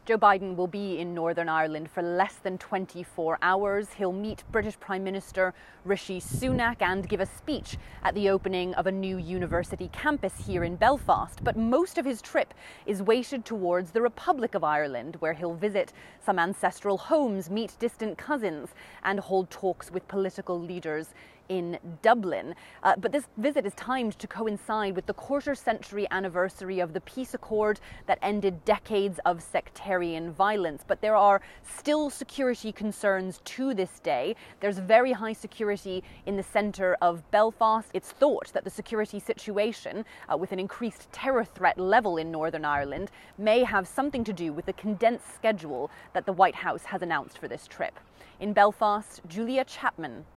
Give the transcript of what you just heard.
Joe Biden will be in Northern Ireland for less than 24 hours. He'll meet British Prime Minister Rishi Sunak and give a speech at the opening of a new university campus here in Belfast. But most of his trip is weighted towards the Republic of Ireland, where he'll visit some ancestral homes, meet distant cousins, and hold talks with political leaders in Dublin. But this visit is timed to coincide with the quarter-century anniversary of the peace accord that ended decades of sectarian violence. But there are still security concerns to this day. There's very high security in the centre of Belfast. It's thought that the security situation, with an increased terror threat level in Northern Ireland, may have something to do with the condensed schedule that the White House has announced for this trip. In Belfast, Julia Chapman,